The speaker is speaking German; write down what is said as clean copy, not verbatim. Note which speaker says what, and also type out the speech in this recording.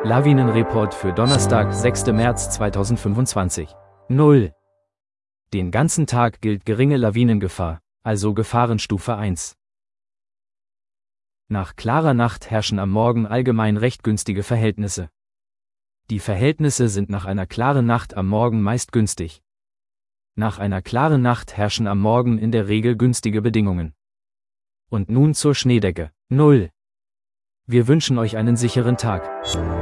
Speaker 1: Lawinenreport für Donnerstag, 6. März 2025. 0. Den ganzen Tag gilt geringe Lawinengefahr, also Gefahrenstufe 1. Nach klarer Nacht herrschen am Morgen allgemein recht günstige Verhältnisse. Die Verhältnisse sind nach einer klaren Nacht am Morgen meist günstig. Nach einer klaren Nacht herrschen am Morgen in der Regel günstige Bedingungen. Und nun zur Schneedecke. 0. Wir wünschen euch einen sicheren Tag.